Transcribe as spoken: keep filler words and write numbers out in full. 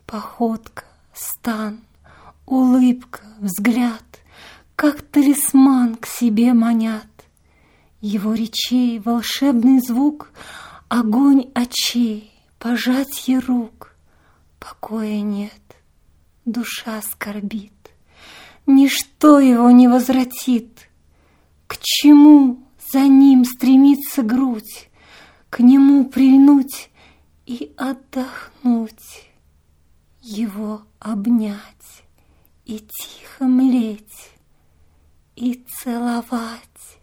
Походка, стан, улыбка, взгляд, как талисман к себе манят. Его речей волшебный звук, огонь очей, пожатье рук. Покоя нет, душа скорбит, ничто его не возвратит. К чему за ним стремится грудь, к нему прильнуть и отдохнуть, его обнять и тихо млеть, и целовать.